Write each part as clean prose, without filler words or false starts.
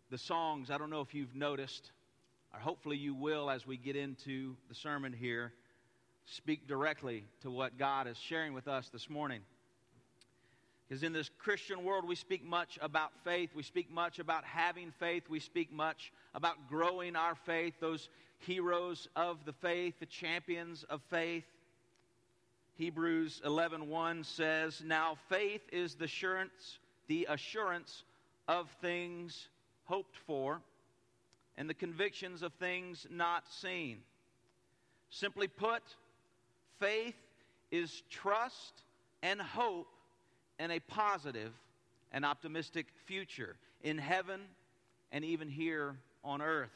the songs, I don't know if you've noticed, or hopefully you will as we get into the sermon here, speak directly to what God is sharing with us this morning. Because in this Christian world, we speak much about faith. We speak much about having faith. We speak much about growing our faith, those heroes of the faith, the champions of faith. Hebrews 11:1 says, "Now faith is the assurance of things hoped for, and the convictions of things not seen." Simply put, faith is trust and hope in a positive and optimistic future in heaven and even here on earth.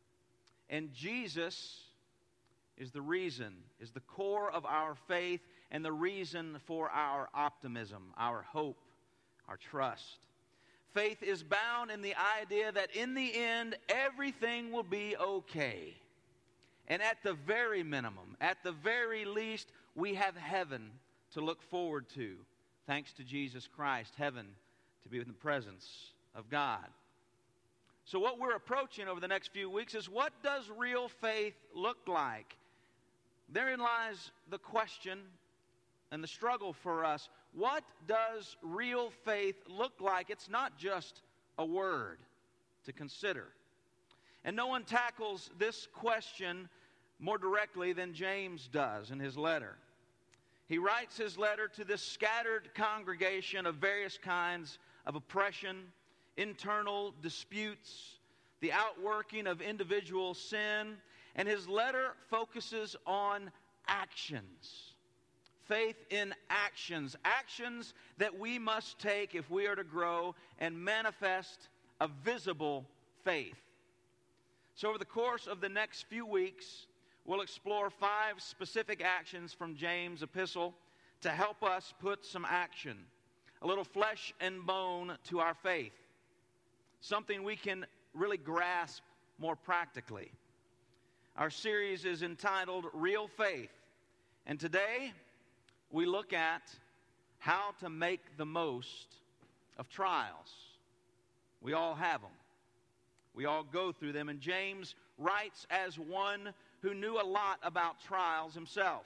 And Jesus is the core of our faith and the reason for our optimism, our hope, our trust. Faith is bound in the idea that in the end, everything will be okay. And at the very minimum, at the very least, we have heaven to look forward to. Thanks to Jesus Christ, heaven to be in the presence of God. So what we're approaching over the next few weeks is, what does real faith look like? Therein lies the question and the struggle for us. What does real faith look like? It's not just a word to consider. And no one tackles this question more directly than James does in his letter. He writes his letter to this scattered congregation of various kinds of oppression, internal disputes, the outworking of individual sin, and his letter focuses on actions. Faith in actions. Actions that we must take if we are to grow and manifest a visible faith. So over the course of the next few weeks, we'll explore 5 specific actions from James' epistle to help us put some action, a little flesh and bone to our faith, something we can really grasp more practically. Our series is entitled Real Faith, and today we look at how to make the most of trials. We all have them. We all go through them, and James writes as one who knew a lot about trials himself.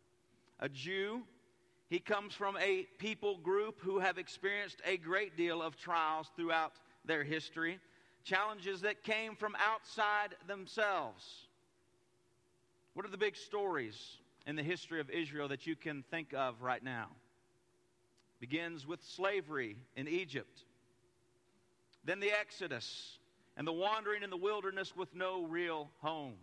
A Jew, he comes from a people group who have experienced a great deal of trials throughout their history, challenges that came from outside themselves. What are the big stories in the history of Israel that you can think of right now? Begins with slavery in Egypt, then the Exodus and the wandering in the wilderness with no real home.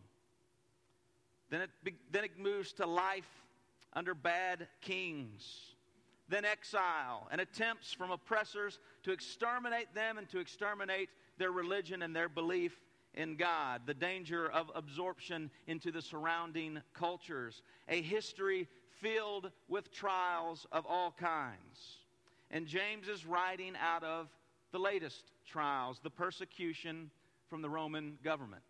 Then it moves to life under bad kings. Then exile and attempts from oppressors to exterminate them and to exterminate their religion and their belief in God. The danger of absorption into the surrounding cultures. A history filled with trials of all kinds. And James is writing out of the latest trials, the persecution from the Roman government.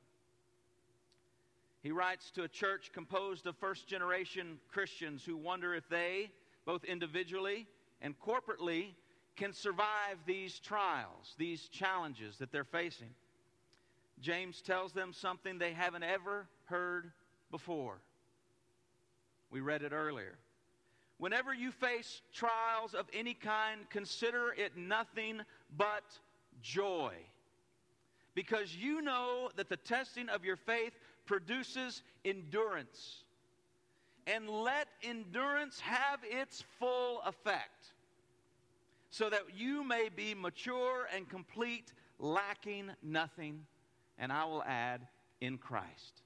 He writes to a church composed of first-generation Christians who wonder if they, both individually and corporately, can survive these trials, these challenges that they're facing. James tells them something they haven't ever heard before. We read it earlier. Whenever you face trials of any kind, consider it nothing but joy, because you know that the testing of your faith produces endurance. And let endurance have its full effect, so that you may be mature and complete, lacking nothing, and I will add, in Christ.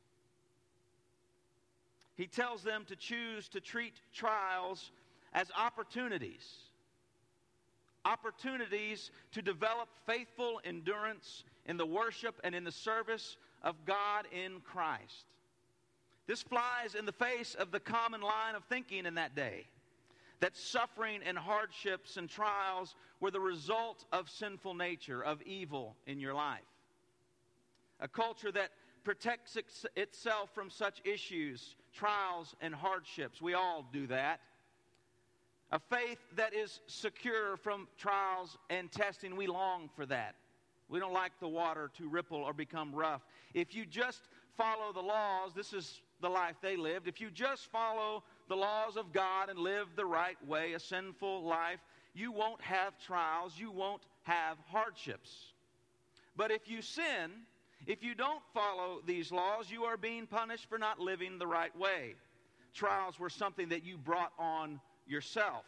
He tells them to choose to treat trials as opportunities to develop faithful endurance in the worship and in the service of God in Christ. This flies in the face of the common line of thinking in that day, that suffering and hardships and trials were the result of sinful nature, of evil in your life. A culture that protects itself from such issues, trials and hardships. We all do that. A faith that is secure from trials and testing. We long for that We don't like the water to ripple or become rough. If you just follow the laws, this is the life they lived. If you just follow the laws of God and live the right way, a sinful life, you won't have trials, you won't have hardships. But if you sin, if you don't follow these laws, you are being punished for not living the right way. Trials were something that you brought on yourself.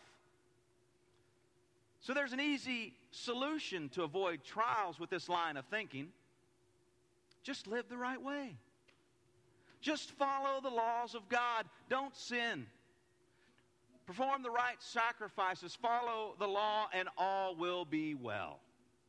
So there's an easy solution to avoid trials with this line of thinking. Just live the right way. Just follow the laws of God. Don't sin. Perform the right sacrifices. Follow the law, and all will be well.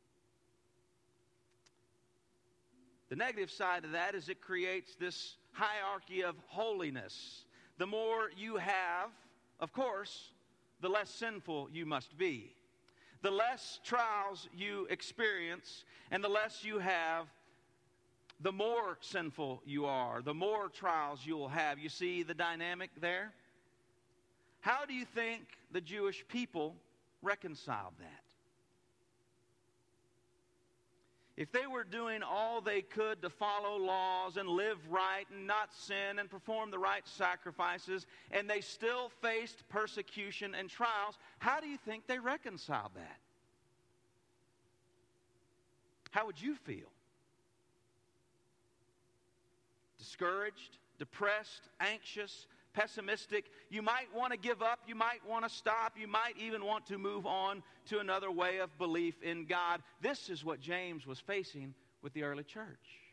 The negative side of that is it creates this hierarchy of holiness. The more you have, of course, the less sinful you must be. The less trials you experience and the less you have, the more sinful you are, the more trials you will have. You see the dynamic there? How do you think the Jewish people reconciled that? If they were doing all they could to follow laws and live right and not sin and perform the right sacrifices, and they still faced persecution and trials, how do you think they reconciled that? How would you feel? Discouraged, depressed, anxious, pessimistic. You might want to give up. You might want to stop. You might even want to move on to another way of belief in God. This is what James was facing with the early church.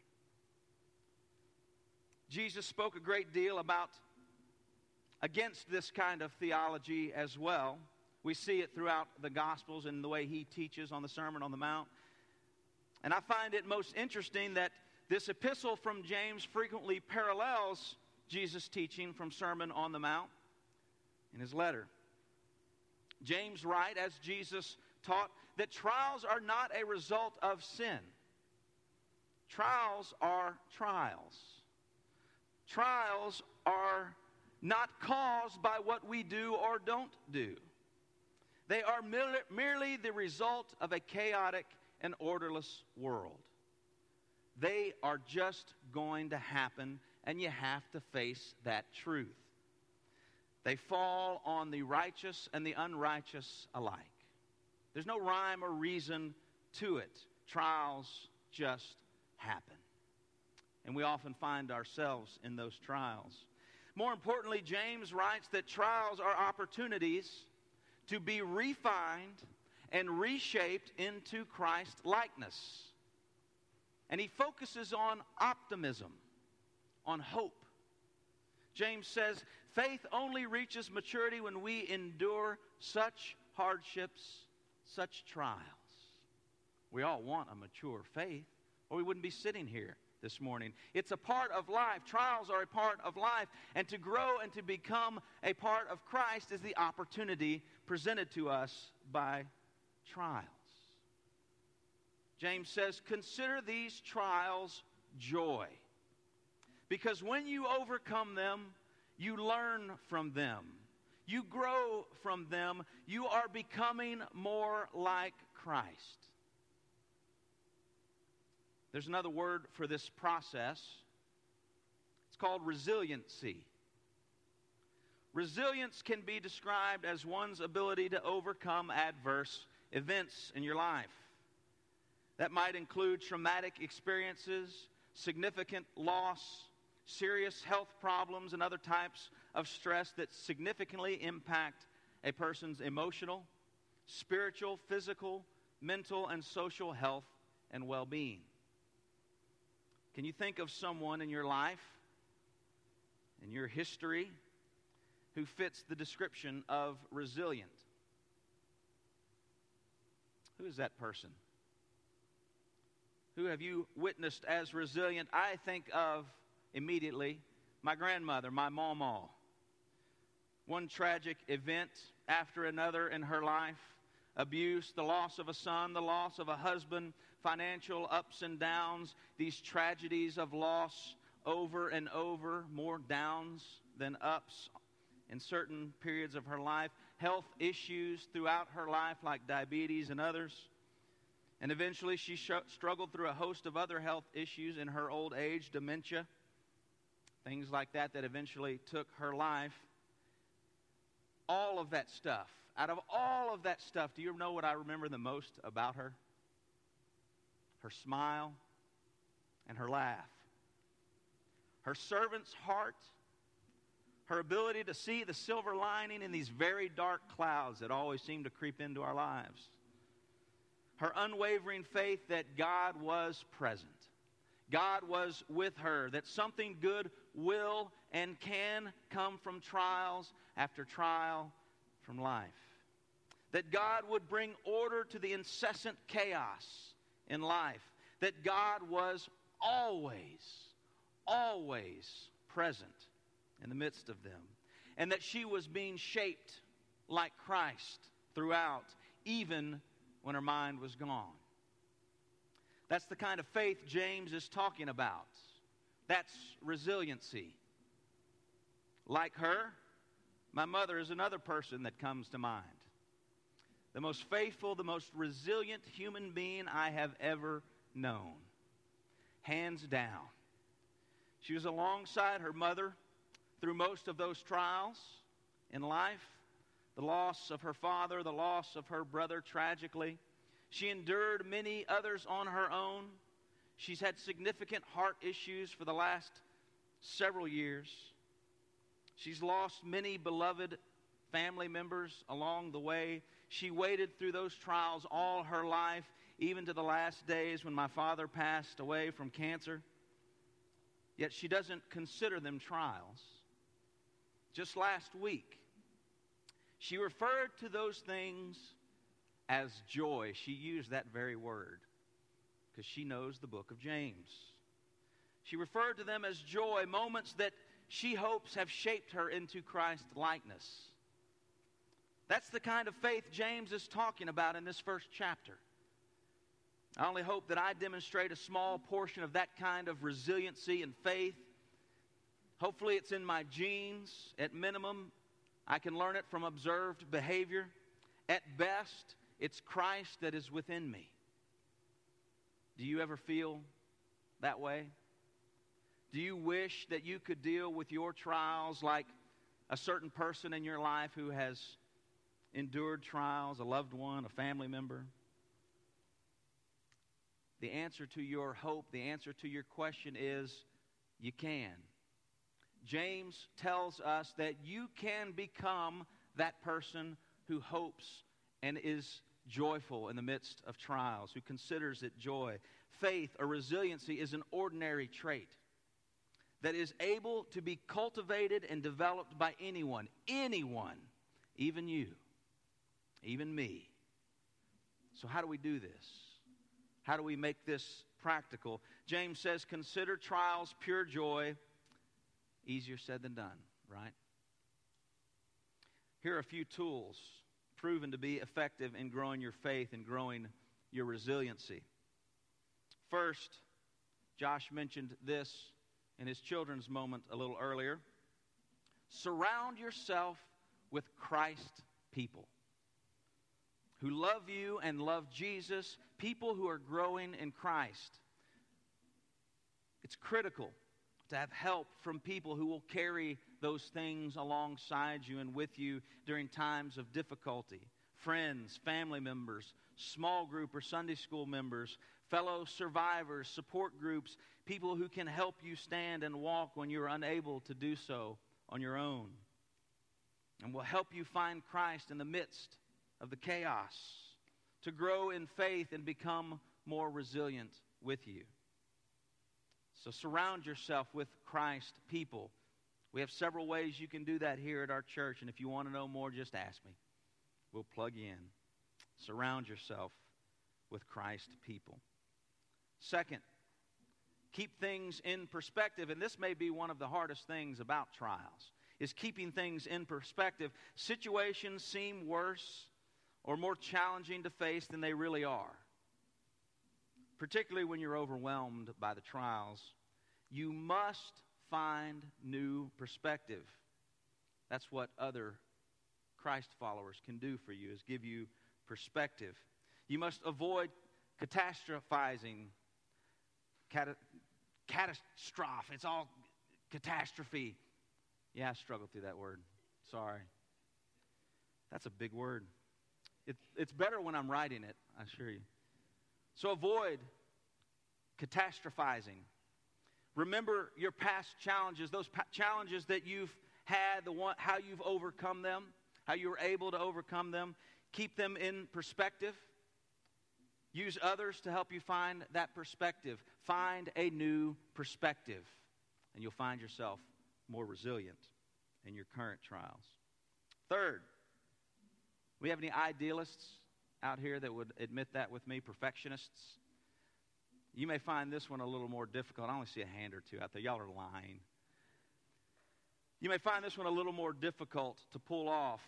Jesus spoke a great deal against this kind of theology as well. We see it throughout the Gospels and the way he teaches on the Sermon on the Mount. And I find it most interesting that this epistle from James frequently parallels Jesus' teaching from Sermon on the Mount in his letter. James writes, as Jesus taught, that trials are not a result of sin. Trials are trials. Trials are not caused by what we do or don't do. They are merely the result of a chaotic and orderless world. They are just going to happen, and you have to face that truth. They fall on the righteous and the unrighteous alike. There's no rhyme or reason to it. Trials just happen. And we often find ourselves in those trials. More importantly, James writes that trials are opportunities to be refined and reshaped into Christ likeness. And he focuses on optimism, on hope. James says, faith only reaches maturity when we endure such hardships, such trials. We all want a mature faith, or we wouldn't be sitting here this morning. It's a part of life. Trials are a part of life. And to grow and to become a part of Christ is the opportunity presented to us by trials. James says, consider these trials joy. Because when you overcome them, you learn from them. You grow from them. You are becoming more like Christ. There's another word for this process. It's called resiliency. Resilience can be described as one's ability to overcome adverse events in your life. That might include traumatic experiences, significant loss, serious health problems, and other types of stress that significantly impact a person's emotional, spiritual, physical, mental, and social health and well-being. Can you think of someone in your life, in your history, who fits the description of resilient? Who is that person? Who have you witnessed as resilient? I think of immediately my grandmother, my mama. One tragic event after another in her life. Abuse, the loss of a son, the loss of a husband, financial ups and downs, these tragedies of loss over and over, more downs than ups in certain periods of her life, health issues throughout her life like diabetes and others. And eventually she struggled through a host of other health issues in her old age, dementia, things like that eventually took her life. All of that stuff, out of all of that stuff, do you know what I remember the most about her? Her smile and her laugh. Her servant's heart, her ability to see the silver lining in these very dark clouds that always seem to creep into our lives. Her unwavering faith that God was present. God was with her, that something good will and can come from trials after trial from life. That God would bring order to the incessant chaos in life. That God was always present in the midst of them. And that she was being shaped like Christ throughout, even when her mind was gone. That's the kind of faith James is talking about. That's resiliency. Like her, my mother is another person that comes to mind. The most faithful, the most resilient human being I have ever known. Hands down. She was alongside her mother through most of those trials in life. The loss of her father, the loss of her brother tragically. She endured many others on her own. She's had significant heart issues for the last several years. She's lost many beloved family members along the way. She waited through those trials all her life, even to the last days when my father passed away from cancer. Yet she doesn't consider them trials. Just last week, she referred to those things as joy. She used that very word because she knows the book of James. She referred to them as joy, moments that she hopes have shaped her into Christ-likeness. That's the kind of faith James is talking about in this first chapter. I only hope that I demonstrate a small portion of that kind of resiliency and faith. Hopefully it's in my genes. At minimum, I can learn it from observed behavior. At best, it's Christ that is within me. Do you ever feel that way? Do you wish that you could deal with your trials like a certain person in your life who has endured trials, a loved one, a family member? The answer to your hope, the answer to your question is you can. James tells us that you can become that person who hopes and is joyful in the midst of trials, who considers it joy. Faith or resiliency is an ordinary trait that is able to be cultivated and developed by anyone, even you, even me. So how do we do this? How do we make this practical? James says, consider trials pure joy. Easier said than done, right? Here are a few tools proven to be effective in growing your faith and growing your resiliency. First, Josh mentioned this in his children's moment a little earlier. Surround yourself with Christ people who love you and love Jesus, people who are growing in Christ. It's critical to have help from people who will carry those things alongside you and with you during times of difficulty. Friends, family members, small group or Sunday school members, fellow survivors, support groups, people who can help you stand and walk when you're unable to do so on your own. And will help you find Christ in the midst of the chaos, to grow in faith and become more resilient with you. So surround yourself with Christ people. We have several ways you can do that here at our church, and if you want to know more, just ask me. We'll plug you in. Surround yourself with Christ people. Second, keep things in perspective, and this may be one of the hardest things about trials, is keeping things in perspective. Situations seem worse or more challenging to face than they really are. Particularly when you're overwhelmed by the trials, you must find new perspective. That's what other Christ followers can do for you, is give you perspective. You must avoid catastrophizing, catastrophe. It's all catastrophe. Yeah, I struggled through that word. Sorry. That's a big word. It's better when I'm writing it, I assure you. So avoid catastrophizing. Remember your past challenges, those challenges that you've had, how you've overcome them, how you were able to overcome them. Keep them in perspective. Use others to help you find that perspective. Find a new perspective, and you'll find yourself more resilient in your current trials. Third, we have any idealists out here that would admit that with me? Perfectionists? You may find this one a little more difficult. I only see a hand or two out there. Y'all are lying. You may find this one a little more difficult to pull off.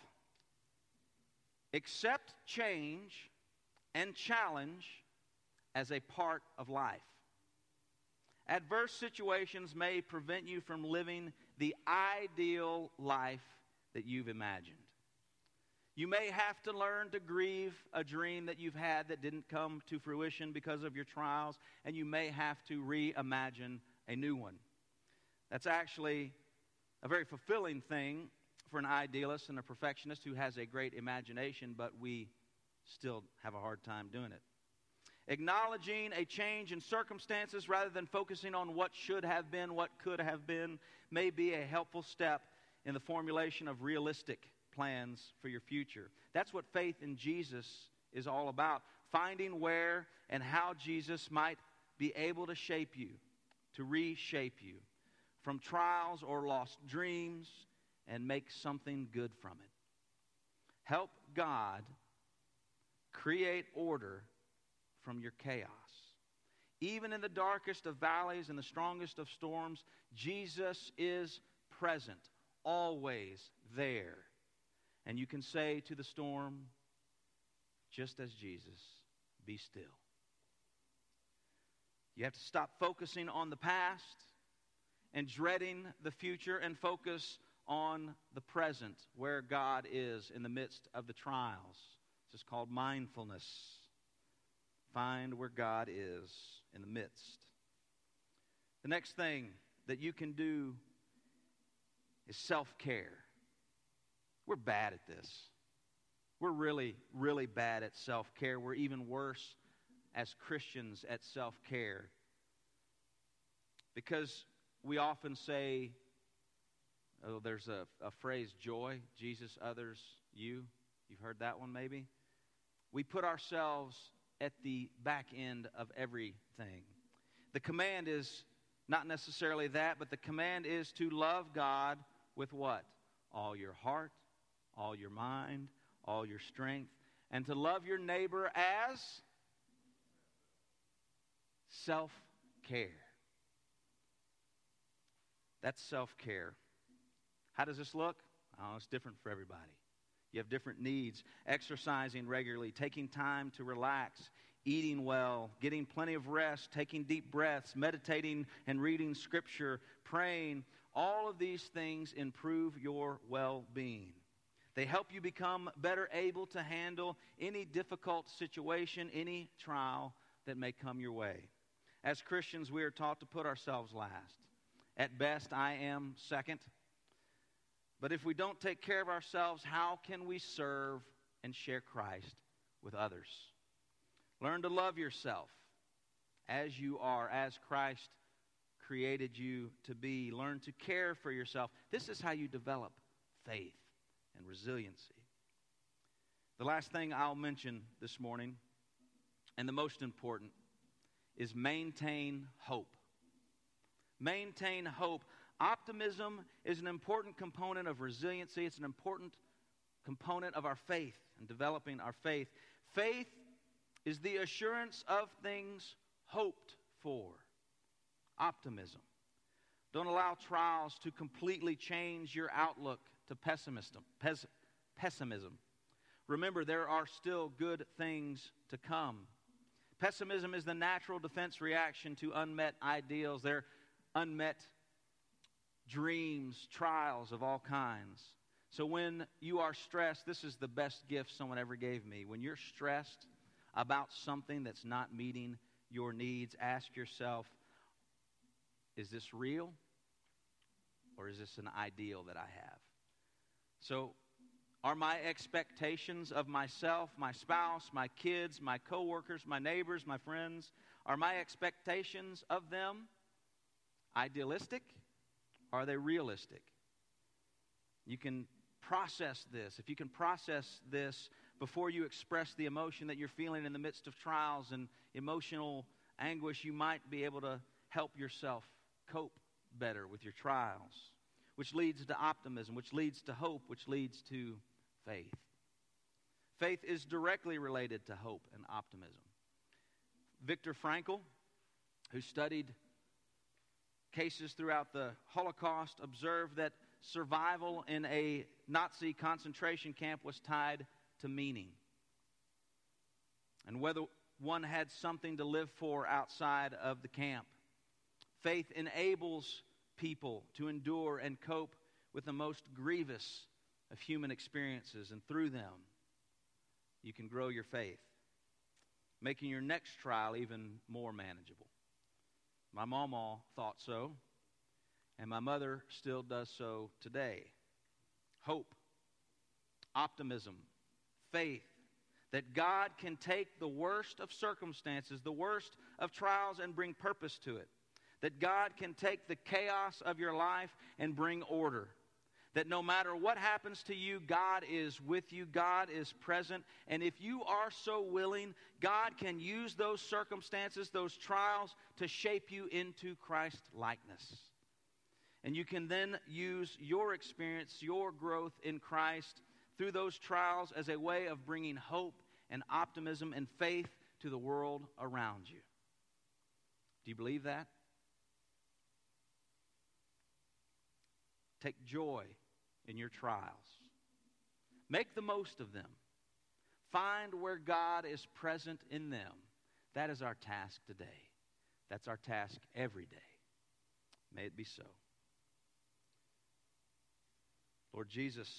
Accept change and challenge as a part of life. Adverse situations may prevent you from living the ideal life that you've imagined. You may have to learn to grieve a dream that you've had that didn't come to fruition because of your trials, and you may have to reimagine a new one. That's actually a very fulfilling thing for an idealist and a perfectionist who has a great imagination, but we still have a hard time doing it. Acknowledging a change in circumstances rather than focusing on what should have been, what could have been, may be a helpful step in the formulation of realistic plans for your future. That's what faith in Jesus is all about. Finding where and how Jesus might be able to shape you, to reshape you from trials or lost dreams and make something good from it. Help God create order from your chaos. Even in the darkest of valleys and the strongest of storms, Jesus is present, always there. And you can say to the storm, just as Jesus, be still. You have to stop focusing on the past and dreading the future and focus on the present, where God is in the midst of the trials. This is called mindfulness. Find where God is in the midst. The next thing that you can do is self-care. We're bad at this. We're really, really bad at self-care. We're even worse as Christians at self-care. Because we often say, there's a phrase, joy, Jesus, others, you. You've heard that one maybe? We put ourselves at the back end of everything. The command is not necessarily that, but the command is to love God with what? All your heart, all your mind, all your strength, and to love your neighbor as self-care. That's self-care. How does this look? Oh, it's different for everybody. You have different needs. Exercising regularly, taking time to relax, eating well, getting plenty of rest, taking deep breaths, meditating and reading Scripture, praying. All of these things improve your well-being. They help you become better able to handle any difficult situation, any trial that may come your way. As Christians, we are taught to put ourselves last. At best, I am second. But if we don't take care of ourselves, how can we serve and share Christ with others? Learn to love yourself as you are, as Christ created you to be. Learn to care for yourself. This is how you develop faith and resiliency. The last thing I'll mention this morning, and the most important, is maintain hope. Maintain hope. Optimism is an important component of resiliency. It's an important component of our faith and developing our faith. Faith is the assurance of things hoped for. Optimism. Don't allow trials to completely change your outlook to pessimism. Remember, there are still good things to come. Pessimism is the natural defense reaction to unmet ideals. They're unmet dreams, trials of all kinds. So when you are stressed, this is the best gift someone ever gave me. When you're stressed about something that's not meeting your needs, ask yourself, is this real or is this an ideal that I have? So, are my expectations of myself, my spouse, my kids, my coworkers, my neighbors, my friends, are my expectations of them idealistic? Or are they realistic? You can process this. If you can process this before you express the emotion that you're feeling in the midst of trials and emotional anguish, you might be able to help yourself cope better with your trials, which leads to optimism, which leads to hope, which leads to faith. Faith is directly related to hope and optimism. Viktor Frankl, who studied cases throughout the Holocaust, observed that survival in a Nazi concentration camp was tied to meaning, and whether one had something to live for outside of the camp. Faith enables people to endure and cope with the most grievous of human experiences, and through them, you can grow your faith, making your next trial even more manageable. My mama thought so, and my mother still does so today. Hope, optimism, faith, that God can take the worst of circumstances, the worst of trials, and bring purpose to it. That God can take the chaos of your life and bring order. That no matter what happens to you, God is with you, God is present, and if you are so willing, God can use those circumstances, those trials, to shape you into Christ-likeness. And you can then use your experience, your growth in Christ through those trials as a way of bringing hope and optimism and faith to the world around you. Do you believe that? Take joy in your trials. Make the most of them. Find where God is present in them. That is our task today. That's our task every day. May it be so. Lord Jesus,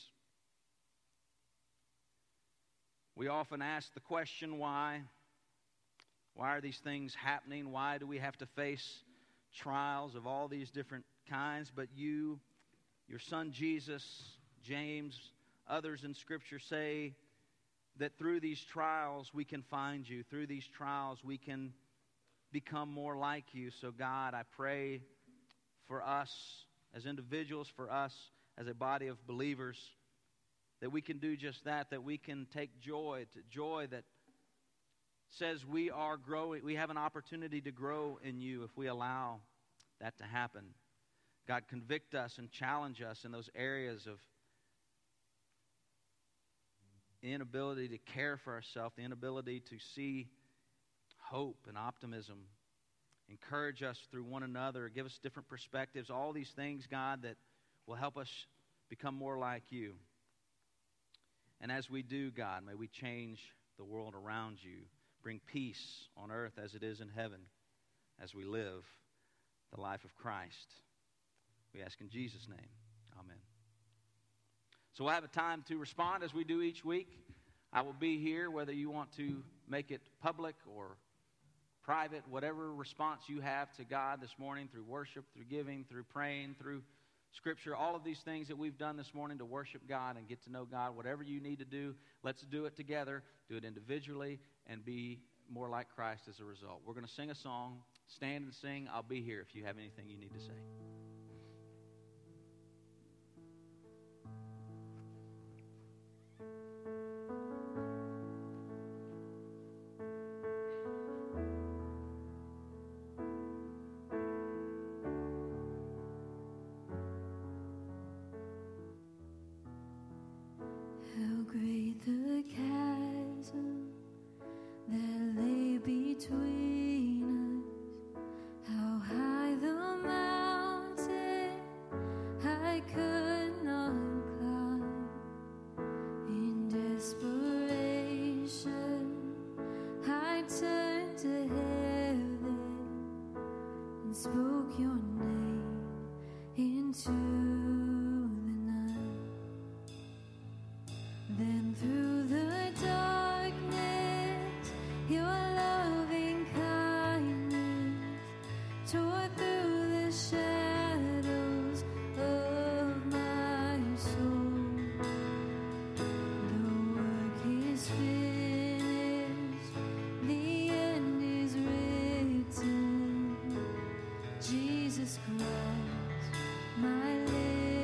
we often ask the question, why? Why are these things happening? Why do we have to face trials of all these different kinds? But you, your Son Jesus, James, others in Scripture say that through these trials we can find you. Through these trials we can become more like you. So God, I pray for us as individuals, for us as a body of believers, that we can do just that, that we can take joy that says we are growing, we have an opportunity to grow in you if we allow that to happen. God, convict us and challenge us in those areas of inability to care for ourselves, the inability to see hope and optimism. Encourage us through one another. Give us different perspectives. All these things, God, that will help us become more like you. And as we do, God, may we change the world around you. Bring peace on earth as it is in heaven as we live the life of Christ. We ask in Jesus' name. Amen. So we'll have a time to respond as we do each week. I will be here whether you want to make it public or private, whatever response you have to God this morning through worship, through giving, through praying, through Scripture, all of these things that we've done this morning to worship God and get to know God, whatever you need to do, let's do it together, do it individually, and be more like Christ as a result. We're going to sing a song, stand and sing. I'll be here if you have anything you need to say. How great the chasm that lay between us, how high the mountain I could not climb. In desperation, I turned to heaven and spoke your name into the night. Then through the darkness tore through the shadows of my soul. The work is finished, the end is written. Jesus Christ, my Lord.